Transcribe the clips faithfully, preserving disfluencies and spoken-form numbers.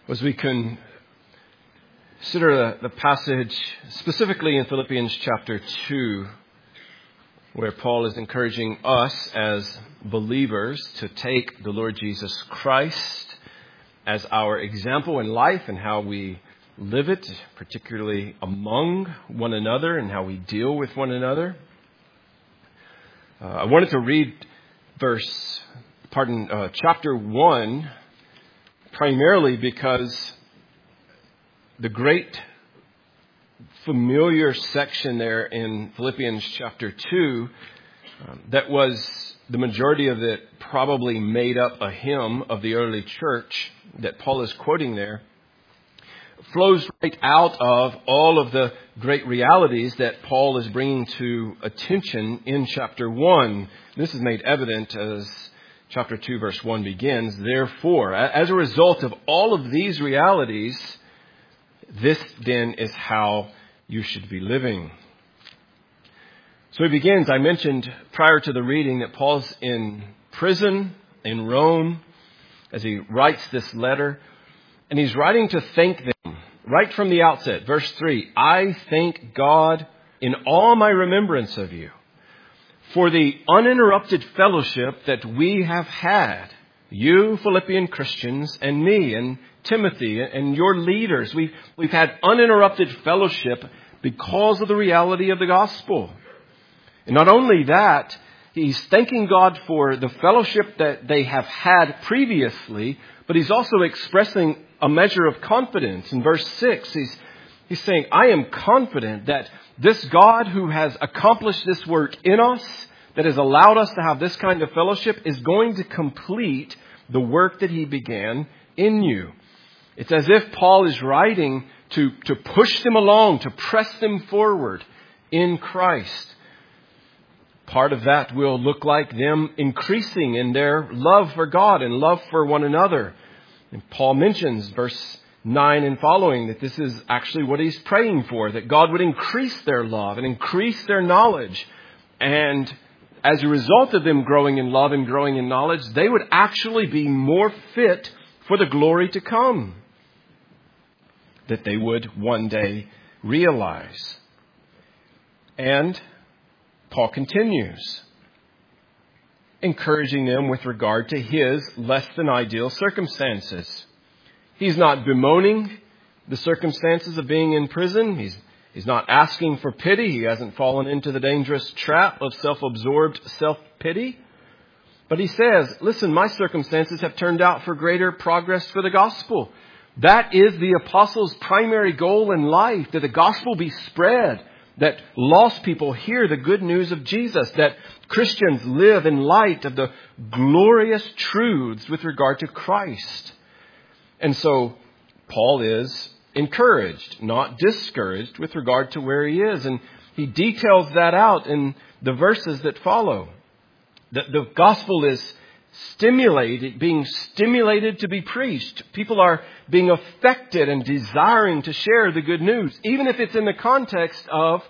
As we consider the, the passage specifically in Philippians chapter two, where Paul is encouraging us as believers to take the Lord Jesus Christ as our example in life and how we live it, particularly among one another and how we deal with one another. Uh, I wanted to read verse, pardon, uh, chapter one, primarily because the great familiar section there in Philippians chapter two, um, that was the majority of it probably made up a hymn of the early church that Paul is quoting there, flows right out of all of the great realities that Paul is bringing to attention in chapter one. This is made evident as chapter two, verse one begins. Therefore, as a result of all of these realities, this then is how you should be living. So he begins. I mentioned prior to the reading that Paul's in prison in Rome as he writes this letter. And he's writing to thank them right from the outset. Verse three, I thank God in all my remembrance of you for the uninterrupted fellowship that we have had, you Philippian Christians and me and Timothy and your leaders. We've, we've had uninterrupted fellowship because of the reality of the gospel. And not only that, he's thanking God for the fellowship that they have had previously, but he's also expressing a measure of confidence. In verse six, he's, he's saying, I am confident that this God who has accomplished this work in us, that has allowed us to have this kind of fellowship, is going to complete the work that he began in you. It's as if Paul is writing to, to push them along, to press them forward in Christ. Part of that will look like them increasing in their love for God and love for one another. And Paul mentions verse nine and following that this is actually what he's praying for, that God would increase their love and increase their knowledge. And as a result of them growing in love and growing in knowledge, they would actually be more fit for the glory to come that they would one day realize. And Paul continues, encouraging them with regard to his less than ideal circumstances. He's not bemoaning the circumstances of being in prison. He's, he's not asking for pity. He hasn't fallen into the dangerous trap of self-absorbed self-pity. But he says, listen, my circumstances have turned out for greater progress for the gospel. That is the apostles' primary goal in life, that the gospel be spread, that lost people hear the good news of Jesus, that Christians live in light of the glorious truths with regard to Christ. And so Paul is encouraged, not discouraged with regard to where he is. And he details that out in the verses that follow. That the gospel is stimulated, being stimulated to be preached. People are being affected and desiring to share the good news, even if it's in the context of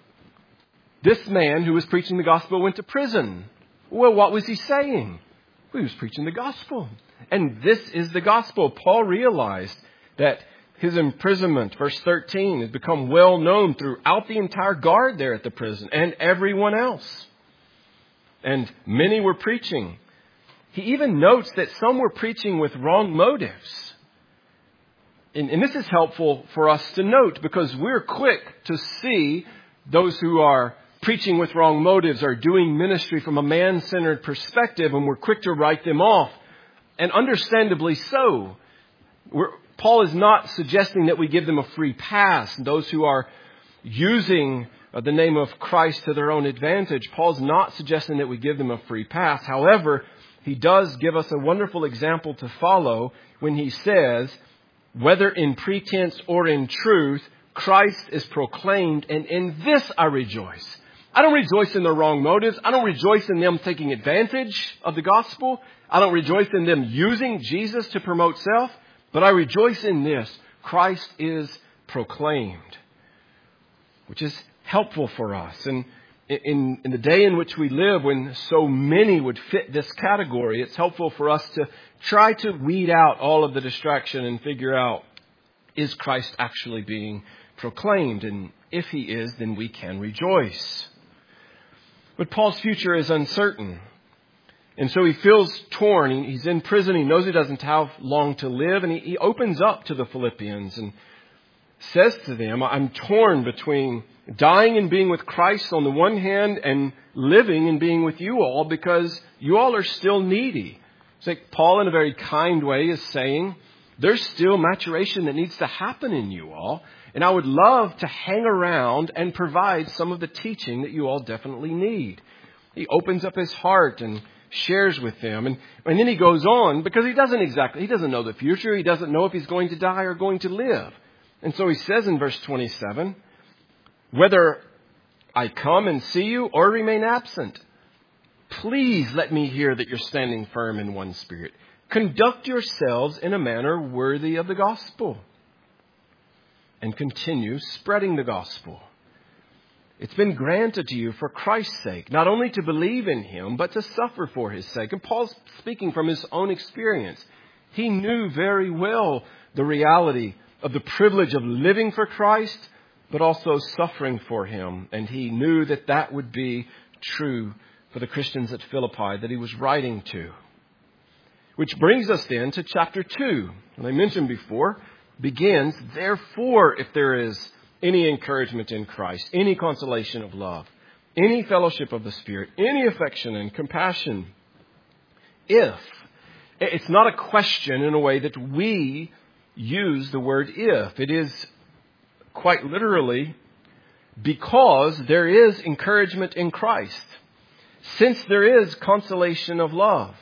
this man who was preaching the gospel went to prison. Well, what was he saying? Well, he was preaching the gospel. And this is the gospel. Paul realized that his imprisonment, verse thirteen, has become well known throughout the entire guard there at the prison and everyone else. And many were preaching. He even notes that some were preaching with wrong motives. And, and this is helpful for us to note because we're quick to see those who are preaching with wrong motives are doing ministry from a man-centered perspective, and we're quick to write them off. And understandably so. We're, Paul is not suggesting that we give them a free pass. Those who are using the name of Christ to their own advantage, Paul's not suggesting that we give them a free pass. However, he does give us a wonderful example to follow when he says, whether in pretense or in truth, Christ is proclaimed, and in this I rejoice. I don't rejoice in their wrong motives. I don't rejoice in them taking advantage of the gospel. I don't rejoice in them using Jesus to promote self. But I rejoice in this. Christ is proclaimed, which is helpful for us. And in, in the day in which we live, when so many would fit this category, it's helpful for us to try to weed out all of the distraction and figure out, is Christ actually being proclaimed? And if he is, then we can rejoice. But Paul's future is uncertain. And so he feels torn. He's in prison. He knows he doesn't have long to live. And he, he opens up to the Philippians and says to them, I'm torn between dying and being with Christ on the one hand and living and being with you all because you all are still needy. It's like Paul, in a very kind way, is saying there's still maturation that needs to happen in you all. And I would love to hang around and provide some of the teaching that you all definitely need. He opens up his heart and shares with them. And, and then he goes on because he doesn't exactly, he doesn't know the future. He doesn't know if he's going to die or going to live. And so he says in verse twenty-seven, whether I come and see you or remain absent, please let me hear that you're standing firm in one spirit. Conduct yourselves in a manner worthy of the gospel. And continue spreading the gospel. It's been granted to you for Christ's sake, not only to believe in him, but to suffer for his sake. And Paul's speaking from his own experience. He knew very well the reality of the privilege of living for Christ, but also suffering for him. And he knew that that would be true for the Christians at Philippi that he was writing to. Which brings us then to chapter two. And I mentioned before, begins, therefore, if there is any encouragement in Christ, any consolation of love, any fellowship of the Spirit, any affection and compassion, if, it's not a question in a way that we use the word if. It is quite literally because there is encouragement in Christ. Since there is consolation of love.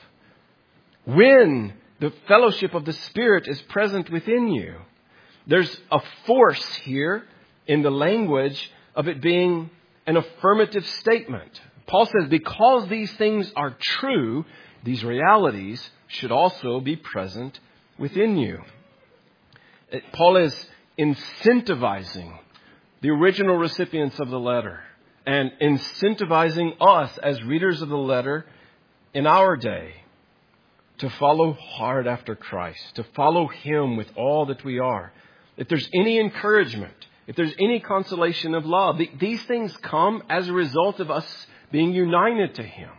When the fellowship of the Spirit is present within you. There's a force here in the language of it being an affirmative statement. Paul says, because these things are true, these realities should also be present within you. Paul is incentivizing the original recipients of the letter and incentivizing us as readers of the letter in our day to follow hard after Christ, to follow him with all that we are. If there's any encouragement, if there's any consolation of love, these things come as a result of us being united to him.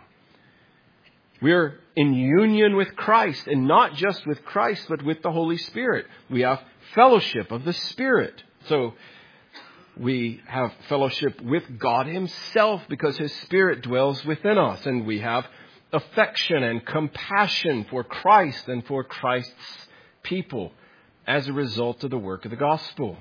We're in union with Christ, and not just with Christ, but with the Holy Spirit. We have fellowship of the Spirit. So we have fellowship with God himself because his Spirit dwells within us. And we have affection and compassion for Christ and for Christ's people as a result of the work of the gospel.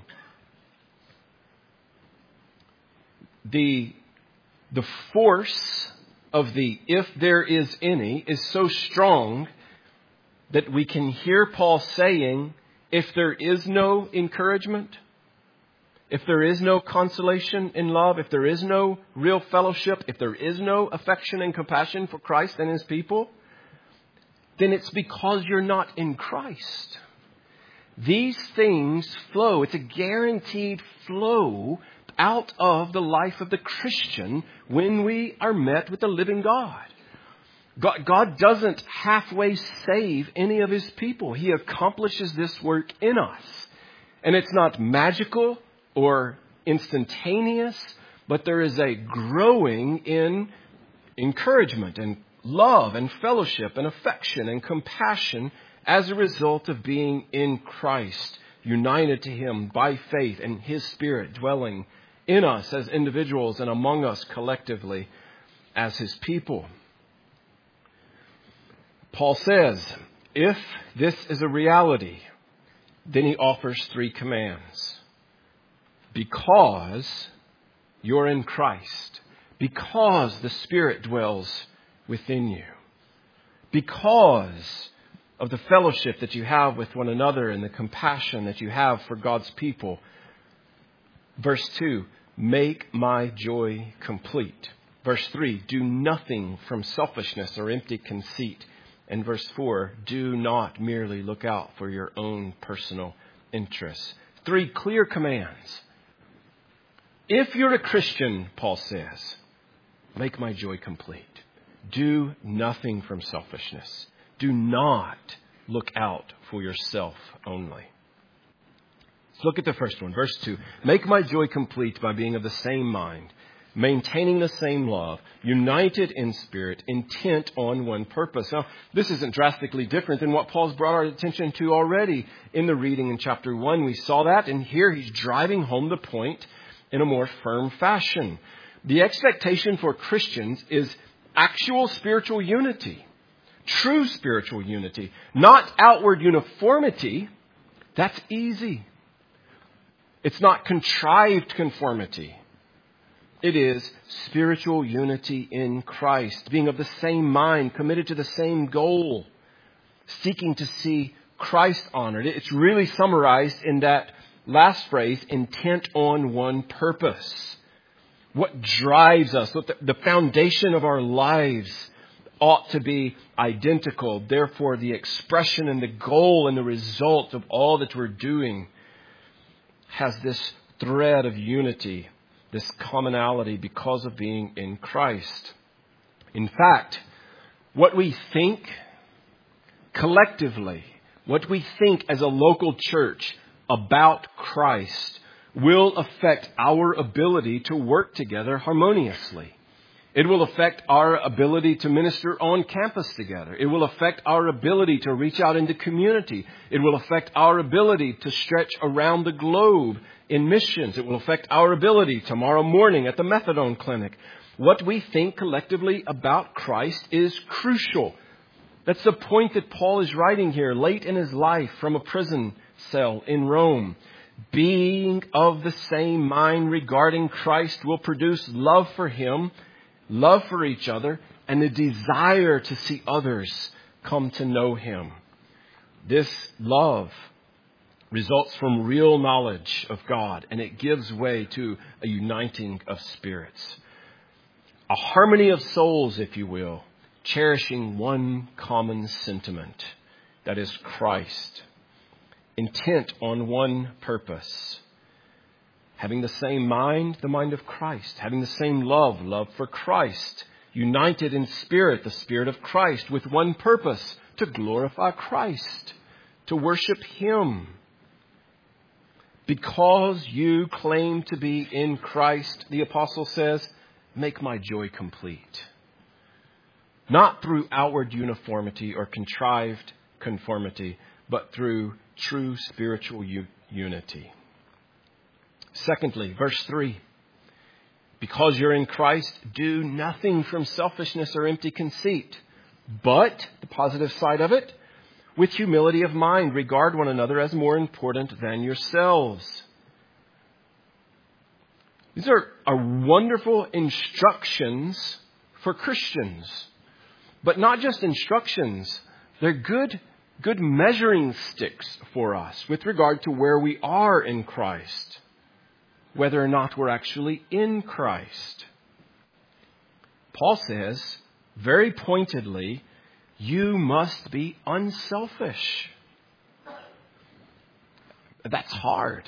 The, the force of the if there is any is so strong that we can hear Paul saying, if there is no encouragement, if there is no consolation in love, if there is no real fellowship, if there is no affection and compassion for Christ and his people, then it's because you're not in Christ. These things flow. It's a guaranteed flow out of the life of the Christian when we are met with the living God. God, God doesn't halfway save any of his people. He accomplishes this work in us. And it's not magical or instantaneous, but there is a growing in encouragement and love and fellowship and affection and compassion as a result of being in Christ, united to him by faith and his Spirit dwelling in us as individuals and among us collectively as his people. Paul says, if this is a reality, then he offers three commands. Because you're in Christ, because the Spirit dwells within you, because of the fellowship that you have with one another and the compassion that you have for God's people. Verse two, make my joy complete. Verse three, do nothing from selfishness or empty conceit. And verse four, do not merely look out for your own personal interests. Three clear commands. If you're a Christian, Paul says, Make my joy complete. Do nothing from selfishness. Do not look out for yourself only. Let's look at the first one, verse two. Make my joy complete by being of the same mind, maintaining the same love, united in spirit, intent on one purpose. Now, this isn't drastically different than what Paul's brought our attention to already in the reading in chapter one. We saw that, and here he's driving home the point in a more firm fashion. The expectation for Christians is actual spiritual unity, true spiritual unity, not outward uniformity. That's easy. It's not contrived conformity. It is spiritual unity in Christ, being of the same mind, committed to the same goal, seeking to see Christ honored. It's really summarized in that last phrase, intent on one purpose. What drives us, what the, the foundation of our lives ought to be identical. Therefore, the expression and the goal and the result of all that we're doing has this thread of unity, this commonality because of being in Christ. In fact, what we think collectively, what we think as a local church about Christ will affect our ability to work together harmoniously. It will affect our ability to minister on campus together. It will affect our ability to reach out into community. It will affect our ability to stretch around the globe in missions. It will affect our ability tomorrow morning at the methadone clinic. What we think collectively about Christ is crucial. That's the point that Paul is writing here late in his life from a prison cell in Rome. Being of the same mind regarding Christ will produce love for Him, love for each other, and a desire to see others come to know Him. This love results from real knowledge of God, and it gives way to a uniting of spirits. A harmony of souls, if you will, cherishing one common sentiment, that is Christ. Intent on one purpose. Having the same mind, the mind of Christ. Having the same love, love for Christ. United in spirit, the Spirit of Christ, with one purpose, to glorify Christ, to worship Him. Because you claim to be in Christ, the apostle says, make my joy complete. Not through outward uniformity or contrived conformity, but through true spiritual u- unity. Secondly, verse three. Because you're in Christ, do nothing from selfishness or empty conceit. But, the positive side of it, with humility of mind, regard one another as more important than yourselves. These are, are wonderful instructions for Christians. But not just instructions. They're good Good measuring sticks for us with regard to where we are in Christ, whether or not we're actually in Christ. Paul says, very pointedly, you must be unselfish. That's hard.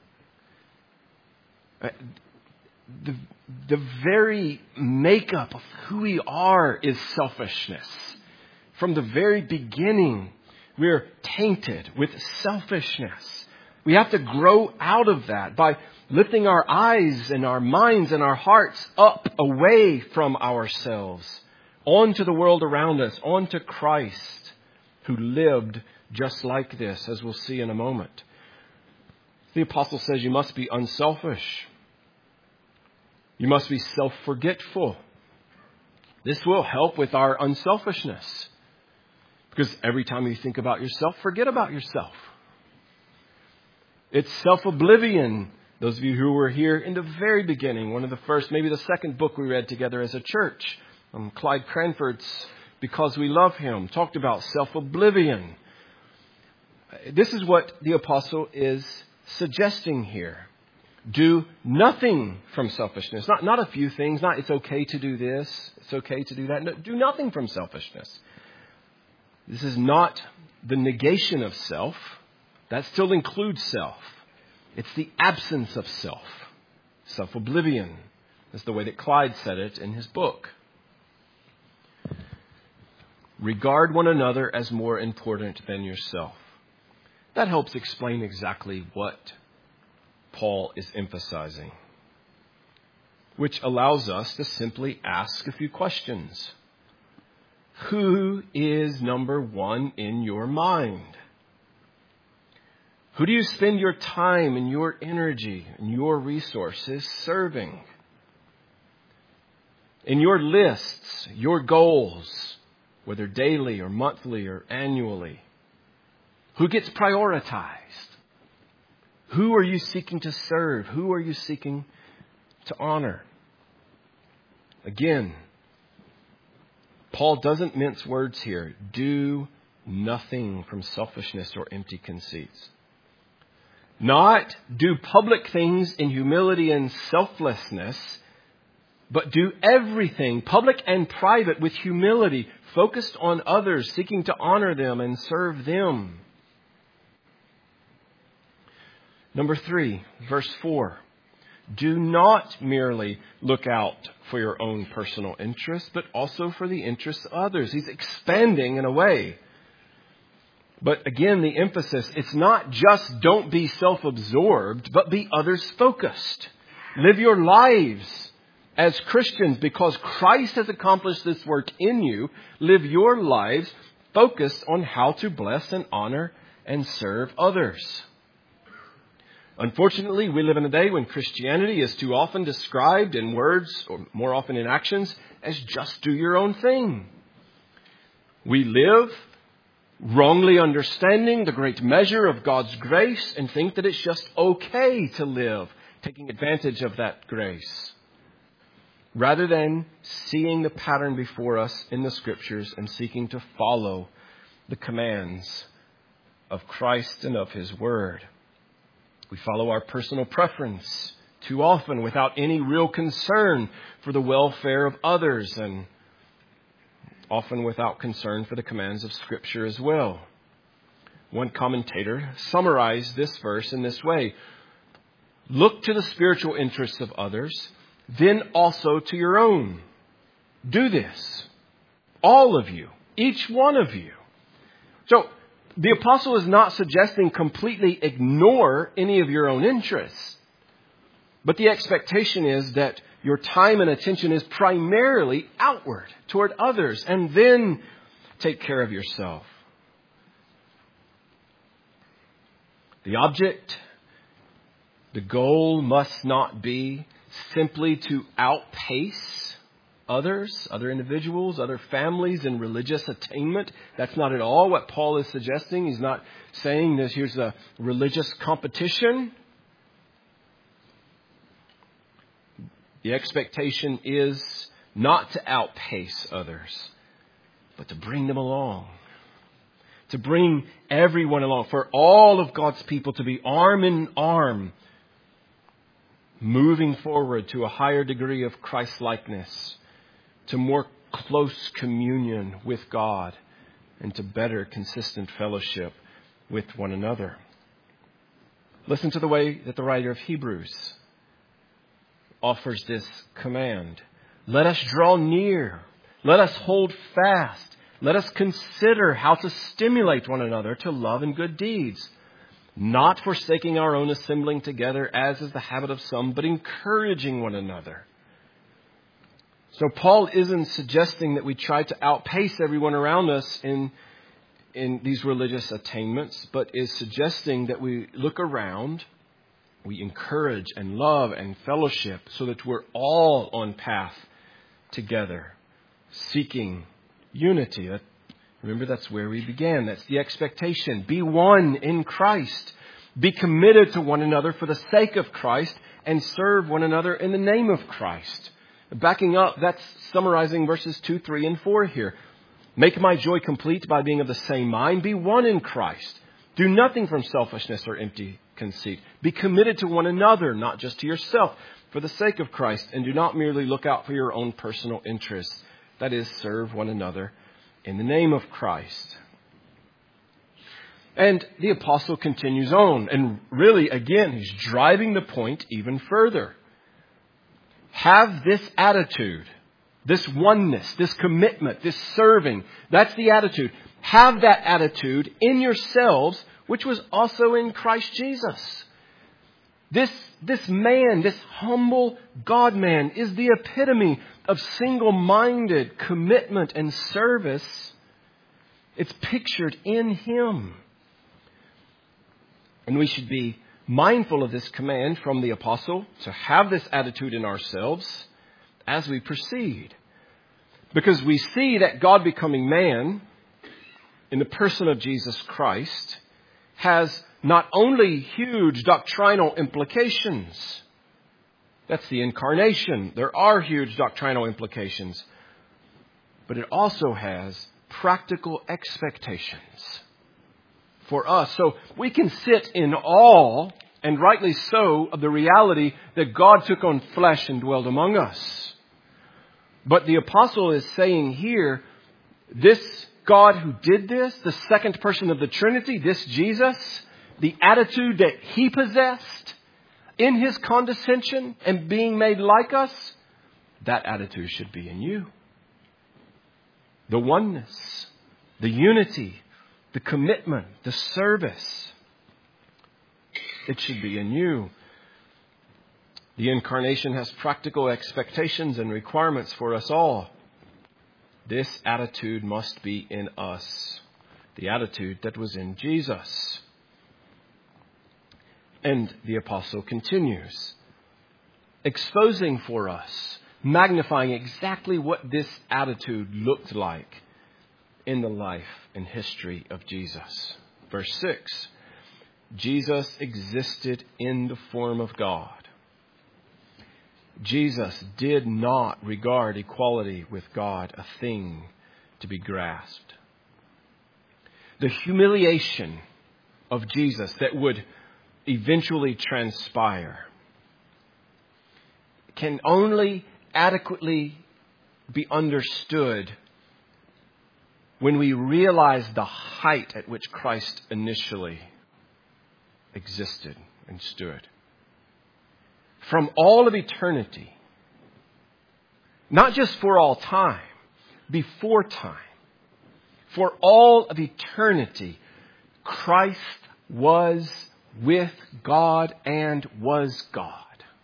The, the very makeup of who we are is selfishness. From the very beginning, we're tainted with selfishness. We have to grow out of that by lifting our eyes and our minds and our hearts up away from ourselves, onto the world around us, onto Christ, who lived just like this, as we'll see in a moment. The apostle says you must be unselfish. You must be self-forgetful. This will help with our unselfishness. Because every time you think about yourself, forget about yourself. It's self-oblivion. Those of you who were here in the very beginning, one of the first, maybe the second book we read together as a church, um, Clyde Cranford's Because We Love Him, talked about self-oblivion. This is what the apostle is suggesting here. Do nothing from selfishness. Not, not a few things. Not it's okay to do this. It's okay to do that. No, do nothing from selfishness. This is not the negation of self. That still includes self. It's the absence of self. Self-oblivion. That's the way that Clyde said it in his book. Regard one another as more important than yourself. That helps explain exactly what Paul is emphasizing, which allows us to simply ask a few questions. Who is number one in your mind? Who do you spend your time and your energy and your resources serving? In your lists, your goals, whether daily or monthly or annually, who gets prioritized? Who are you seeking to serve? Who are you seeking to honor? Again, Paul doesn't mince words here. Do nothing from selfishness or empty conceits. Not do public things in humility and selflessness, but do everything, public and private, with humility, focused on others, seeking to honor them and serve them. Number three, verse four. Do not merely look out for your own personal interests, but also for the interests of others. He's expanding in a way. But again, the emphasis, it's not just don't be self-absorbed, but be others-focused. Live your lives as Christians because Christ has accomplished this work in you. Live your lives focused on how to bless and honor and serve others. Unfortunately, we live in a day when Christianity is too often described in words, or more often in actions, as just do your own thing. We live wrongly understanding the great measure of God's grace and think that it's just okay to live, taking advantage of that grace, rather than seeing the pattern before us in the Scriptures and seeking to follow the commands of Christ and of His Word. We follow our personal preference too often without any real concern for the welfare of others, and often without concern for the commands of Scripture as well. One commentator summarized this verse in this way: look to the spiritual interests of others, then also to your own. Do this. All of you. Each one of you. So, the apostle is not suggesting completely ignore any of your own interests. But the expectation is that your time and attention is primarily outward toward others, and then take care of yourself. The object, the goal must not be simply to outpace others, other individuals, other families in religious attainment. That's not at all what Paul is suggesting. He's not saying this, here's a religious competition. The expectation is not to outpace others, but to bring them along. To bring everyone along. For all of God's people to be arm in arm, moving forward to a higher degree of Christ-likeness, to more close communion with God, and to better consistent fellowship with one another. Listen to the way that the writer of Hebrews offers this command. Let us draw near. Let us hold fast. Let us consider how to stimulate one another to love and good deeds, not forsaking our own assembling together, as is the habit of some, but encouraging one another. So Paul isn't suggesting that we try to outpace everyone around us in, in these religious attainments, but is suggesting that we look around, we encourage and love and fellowship so that we're all on path together, seeking unity. That, remember, that's where we began. That's the expectation. Be one in Christ. Be committed to one another for the sake of Christ, and serve one another in the name of Christ. Backing up, that's summarizing verses two, three, and four here. Make my joy complete by being of the same mind. Be one in Christ. Do nothing from selfishness or empty conceit. Be committed to one another, not just to yourself, for the sake of Christ. And do not merely look out for your own personal interests. That is, serve one another in the name of Christ. And the apostle continues on. And really, again, he's driving the point even further. Have this attitude, this oneness, this commitment, this serving. That's the attitude. Have that attitude in yourselves, which was also in Christ Jesus. This, this man, this humble God-man is the epitome of single-minded commitment and service. It's pictured in Him. And we should be mindful of this command from the apostle to have this attitude in ourselves as we proceed. Because we see that God becoming man in the person of Jesus Christ has not only huge doctrinal implications. That's the incarnation. There are huge doctrinal implications. But it also has practical expectations for us. So we can sit in awe, and rightly so, of the reality that God took on flesh and dwelled among us. But the apostle is saying here, this God who did this, the second person of the Trinity, this Jesus, the attitude that He possessed in His condescension and being made like us, that attitude should be in you. The oneness, the unity, the commitment, the service. It should be in you. The incarnation has practical expectations and requirements for us all. This attitude must be in us. The attitude that was in Jesus. And the apostle continues, exposing for us, magnifying exactly what this attitude looked like in the life and history of Jesus. Verse six, Jesus existed in the form of God. Jesus did not regard equality with God a thing to be grasped. The humiliation of Jesus that would eventually transpire can only adequately be understood when we realize the height at which Christ initially existed and stood. From all of eternity, not just for all time, before time, for all of eternity, Christ was with God and was God.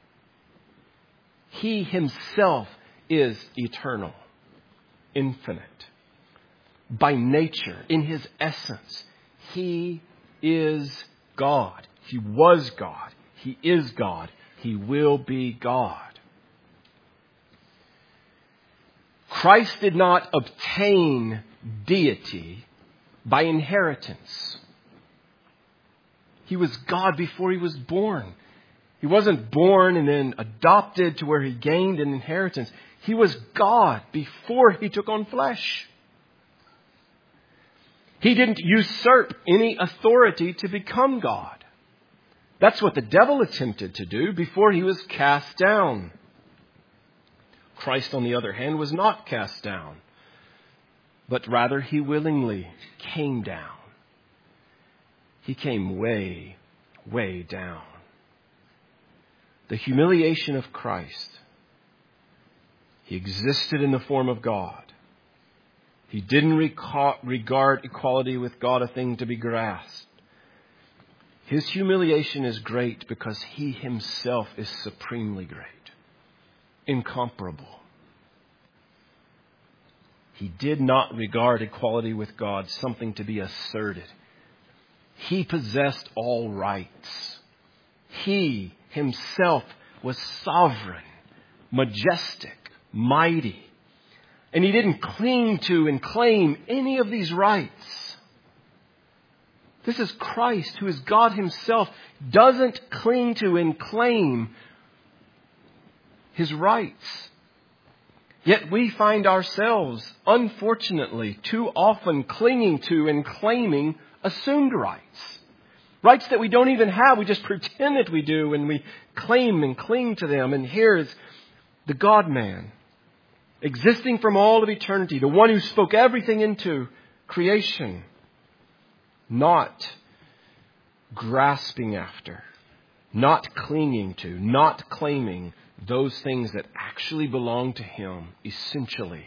He Himself is eternal, infinite. By nature, in His essence, He is God. He was God. He is God. He will be God. Christ did not obtain deity by inheritance. He was God before He was born. He wasn't born and then adopted to where He gained an inheritance. He was God before He took on flesh. He didn't usurp any authority to become God. That's what the devil attempted to do before He was cast down. Christ, on the other hand, was not cast down, but rather He willingly came down. He came way, way down. The humiliation of Christ. He existed in the form of God. He didn't regard equality with God a thing to be grasped. His humiliation is great because He Himself is supremely great, incomparable. He did not regard equality with God something to be asserted. He possessed all rights. He Himself was sovereign, majestic, mighty. And He didn't cling to and claim any of these rights. This is Christ, who is God Himself, doesn't cling to and claim His rights. Yet we find ourselves, unfortunately, too often clinging to and claiming assumed rights. Rights that we don't even have. We just pretend that we do and we claim and cling to them. And here is the God-man, existing from all of eternity, the one who spoke everything into creation, not grasping after, not clinging to, not claiming those things that actually belong to Him, essentially,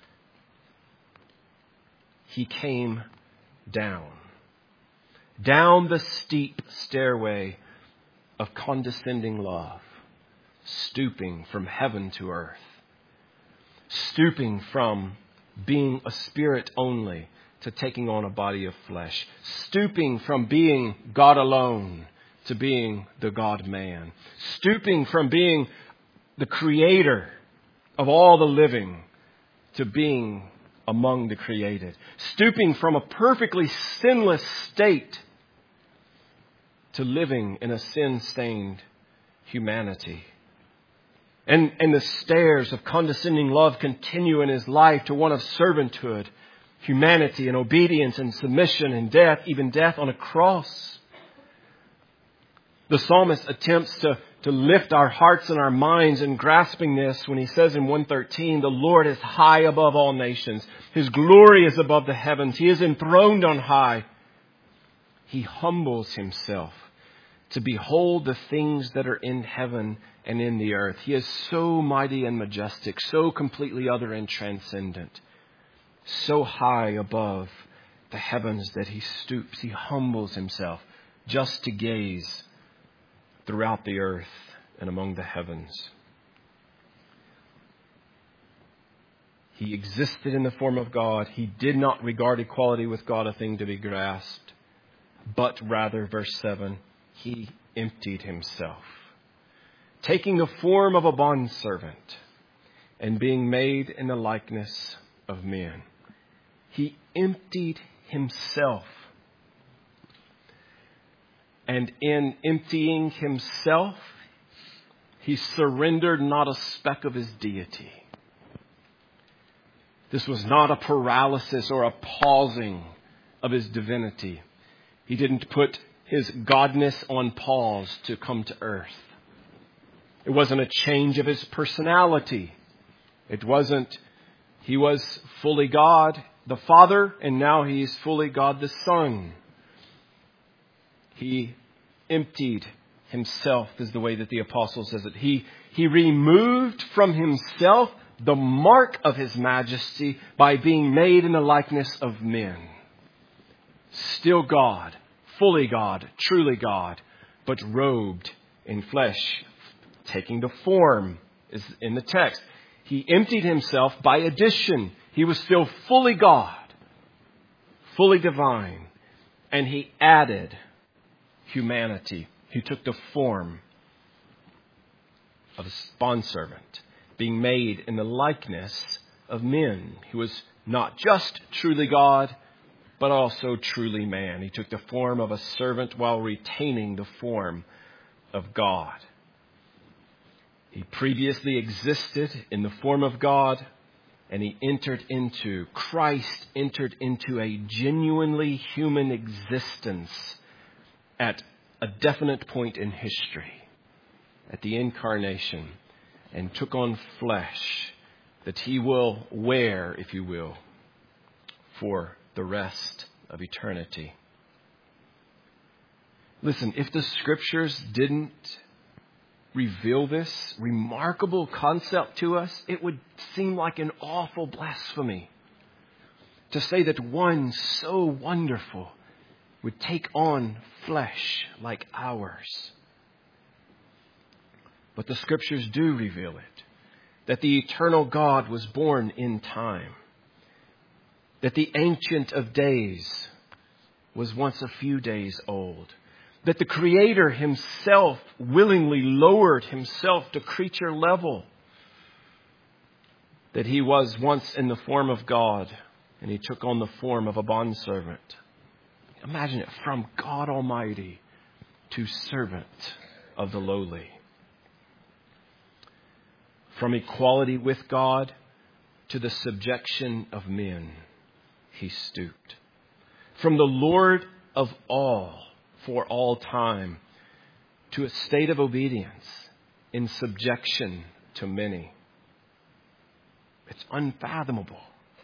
He came down. Down the steep stairway of condescending love, stooping from heaven to earth, stooping from being a spirit only to taking on a body of flesh, stooping from being God alone to being the God-man, stooping from being the creator of all the living to being among the created, stooping from a perfectly sinless state to living in a sin-stained humanity. And, and the stairs of condescending love continue in His life to one of servanthood, humanity and obedience and submission and death, even death on a cross. The psalmist attempts to, to lift our hearts and our minds in grasping this when he says in one thirteen, the Lord is high above all nations. His glory is above the heavens. He is enthroned on high. He humbles Himself to behold the things that are in heaven and in the earth. He is so mighty and majestic, so completely other and transcendent, so high above the heavens that He stoops, He humbles Himself just to gaze throughout the earth and among the heavens. He existed in the form of God. He did not regard equality with God a thing to be grasped, but rather, verse seven, He emptied Himself, taking the form of a bondservant and being made in the likeness of men. He emptied Himself. And in emptying Himself, He surrendered not a speck of His deity. This was not a paralysis or a pausing of His divinity. He didn't put His godness on pause to come to earth. It wasn't a change of His personality. It wasn't, He was fully God the Father, and now He's fully God the Son. He emptied Himself, is the way that the apostle says it. He, he removed from Himself the mark of His majesty by being made in the likeness of men. Still God, fully God, truly God, but robed in flesh, taking the form, is in the text. He emptied Himself by addition. He was still fully God, fully divine, and He added humanity. He took the form of a bondservant, being made in the likeness of men. He was not just truly God, but also truly man. He took the form of a servant while retaining the form of God. He previously existed in the form of God, and He entered into, Christ entered into a genuinely human existence at a definite point in history, at the incarnation, and took on flesh that He will wear, if you will, for the rest of eternity. Listen, if the Scriptures didn't reveal this remarkable concept to us, it would seem like an awful blasphemy to say that one so wonderful would take on flesh like ours. But the Scriptures do reveal it, that the eternal God was born in time, that the Ancient of Days was once a few days old, that the Creator Himself willingly lowered Himself to creature level, that He was once in the form of God and He took on the form of a bondservant. Imagine it, from God Almighty to servant of the lowly. From equality with God to the subjection of men, He stooped. From the Lord of all for all time to a state of obedience in subjection to many. It's unfathomable.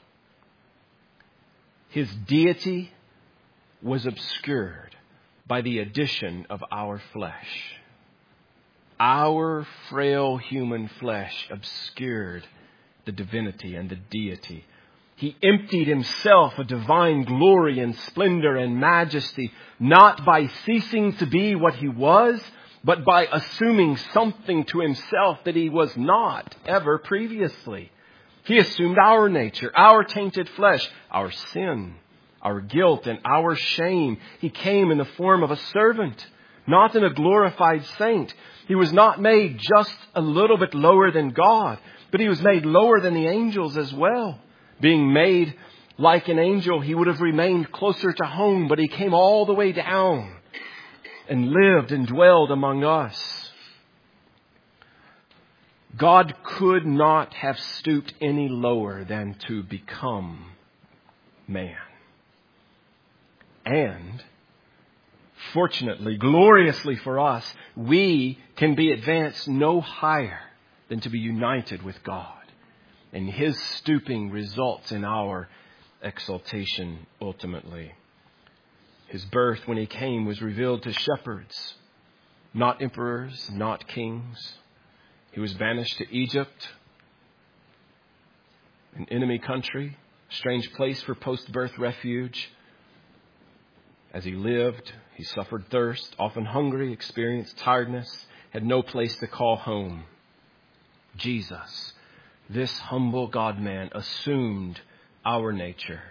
His deity was obscured by the addition of our flesh. our frail human flesh obscured the divinity and the deity. He emptied himself of divine glory and splendor and majesty, not by ceasing to be what he was, but by assuming something to himself that he was not ever previously. He assumed our nature, our tainted flesh, our sin, our guilt, and our shame. He came in the form of a servant, not in a glorified saint. He was not made just a little bit lower than God, but he was made lower than the angels as well. Being made like an angel, he would have remained closer to home, but he came all the way down and lived and dwelled among us. God could not have stooped any lower than to become man. And fortunately, gloriously for us, we can be advanced no higher than to be united with God. And his stooping results in our exaltation ultimately. His birth when he came was revealed to shepherds, not emperors, not kings. He was banished to Egypt, an enemy country, strange place for post-birth refuge. As he lived, he suffered thirst, often hungry, experienced tiredness, had no place to call home. Jesus, this humble God-man, assumed our nature.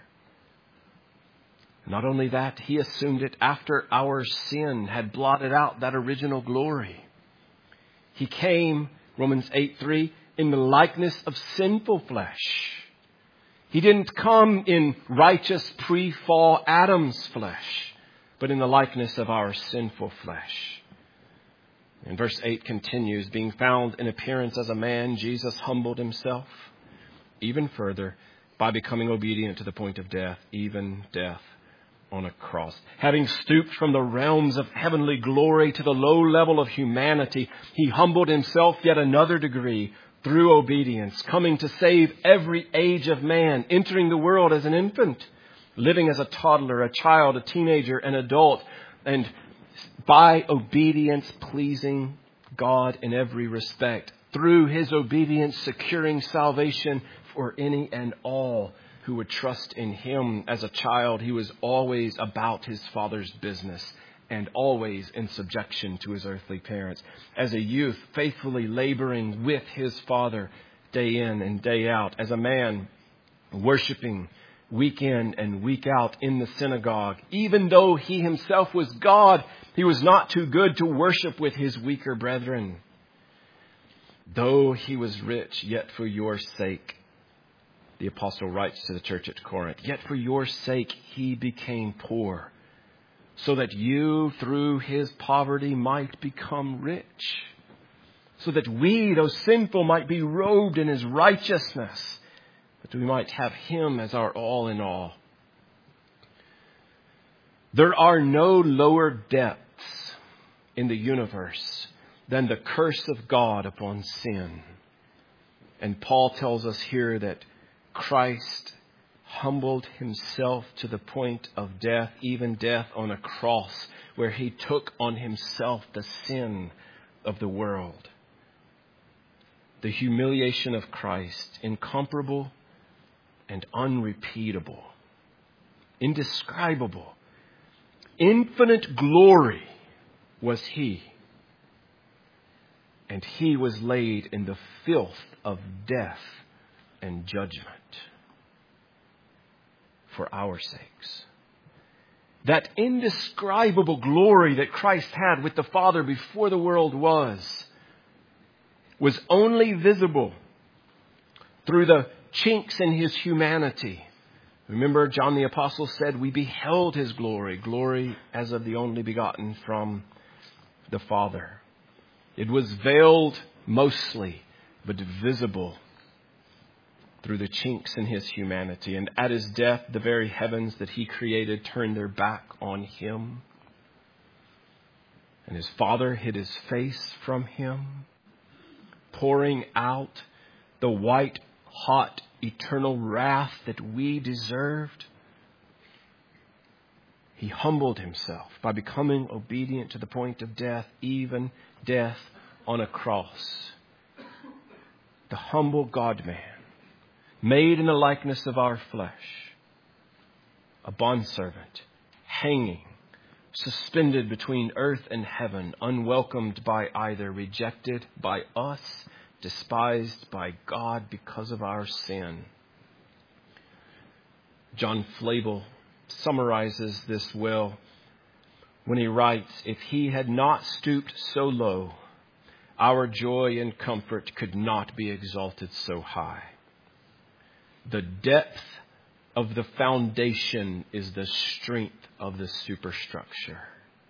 Not only that, he assumed it after our sin had blotted out that original glory. He came, Romans eight three, in the likeness of sinful flesh. He didn't come in righteous pre-fall Adam's flesh, but in the likeness of our sinful flesh. And verse eight continues, being found in appearance as a man, Jesus humbled himself even further by becoming obedient to the point of death, even death on a cross. Having stooped from the realms of heavenly glory to the low level of humanity, he humbled himself yet another degree through obedience, coming to save every age of man, entering the world as an infant, living as a toddler, a child, a teenager, an adult, and by obedience pleasing God in every respect. Through his obedience securing salvation for any and all who would trust in him. As a child, he was always about his Father's business and always in subjection to his earthly parents. As a youth, faithfully laboring with his Father day in and day out. As a man, worshiping week in and week out in the synagogue. Even though he himself was God, he was not too good to worship with his weaker brethren. Though he was rich, yet for your sake, the apostle writes to the church at Corinth, yet for your sake he became poor, so that you through his poverty might become rich, so that we, though sinful, might be robed in his righteousness, that we might have him as our all in all. There are no lower depths in the universe than the curse of God upon sin. And Paul tells us here that Christ humbled himself to the point of death, even death on a cross, where he took on himself the sin of the world. The humiliation of Christ, incomparable and unrepeatable, indescribable, infinite glory was he. And he was laid in the filth of death and judgment for our sakes. That indescribable glory that Christ had with the Father before the world was, was only visible through the chinks in his humanity. Remember, John the Apostle said, we beheld his glory, glory as of the only begotten from the Father. It was veiled mostly, but visible through the chinks in his humanity. And at his death, the very heavens that he created turned their back on him. And his Father hid his face from him, pouring out the white, hot, eternal wrath that we deserved. He humbled himself by becoming obedient to the point of death, even death on a cross. The humble God-man, made in the likeness of our flesh, a bondservant, hanging, suspended between earth and heaven, unwelcomed by either, rejected by us, despised by God because of our sin. John Flavel summarizes this well when he writes, "If he had not stooped so low, our joy and comfort could not be exalted so high. The depth of the foundation is the strength of the superstructure."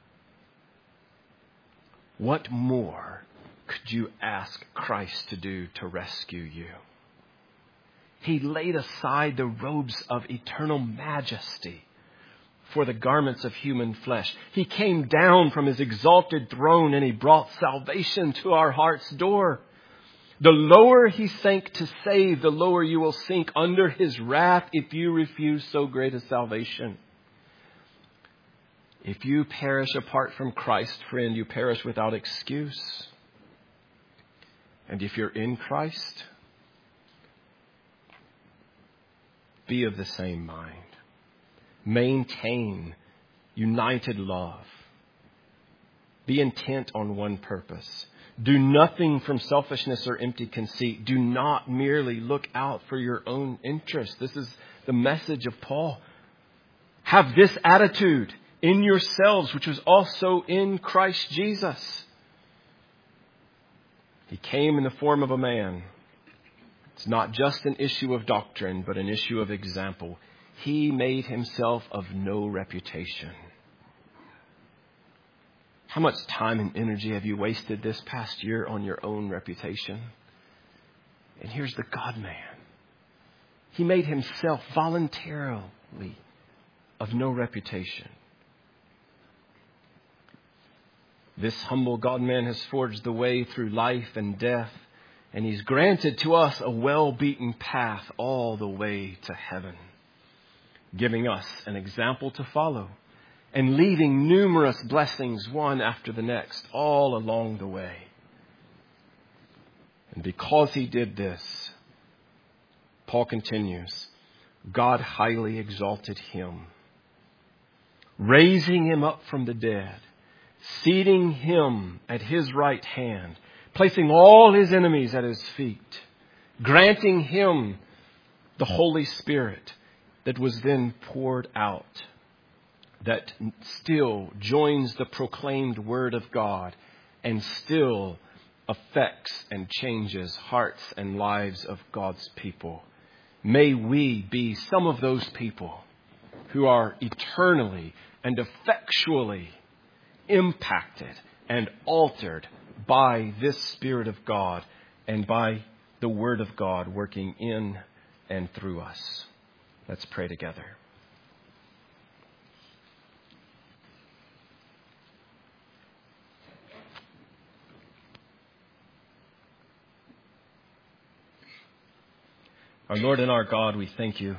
What more could you ask Christ to do to rescue you? He laid aside the robes of eternal majesty for the garments of human flesh. He came down from his exalted throne and he brought salvation to our heart's door. The lower he sank to save, the lower you will sink under his wrath if you refuse so great a salvation. If you perish apart from Christ, friend, you perish without excuse. And if you're in Christ, be of the same mind. Maintain united love. Be intent on one purpose. Do nothing from selfishness or empty conceit. Do not merely look out for your own interest. This is the message of Paul. Have this attitude in yourselves, which was also in Christ Jesus. He came in the form of a man. It's not just an issue of doctrine, but an issue of example. He made himself of no reputation. How much time and energy have you wasted this past year on your own reputation? And here's the God-man. He made himself voluntarily of no reputation. This humble God-man has forged the way through life and death, and he's granted to us a well-beaten path all the way to heaven, giving us an example to follow and leaving numerous blessings one after the next all along the way. And because he did this, Paul continues, God highly exalted him, raising him up from the dead, seating him at his right hand, placing all his enemies at his feet, granting him the Holy Spirit that was then poured out, that still joins the proclaimed word of God and still affects and changes hearts and lives of God's people. May we be some of those people who are eternally and effectually impacted and altered by this Spirit of God and by the Word of God working in and through us. Let's pray together. Our Lord and our God, we thank you.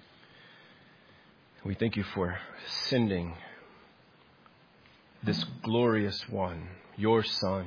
We thank you for sending this glorious one, your Son,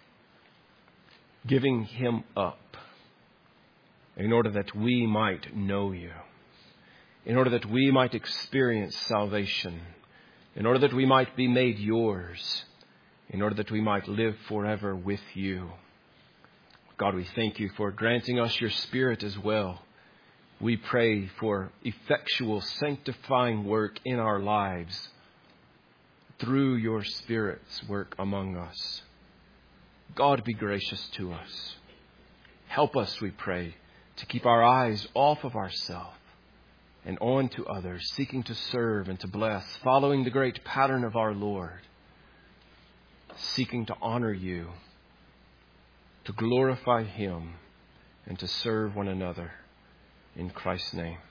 giving him up in order that we might know you, in order that we might experience salvation, in order that we might be made yours, in order that we might live forever with you. God, we thank you for granting us your Spirit as well. We pray for effectual sanctifying work in our lives through your Spirit's work among us. God, be gracious to us. Help us, we pray, to keep our eyes off of ourselves and on to others, seeking to serve and to bless, following the great pattern of our Lord, seeking to honor you, to glorify him, and to serve one another. In Christ's name.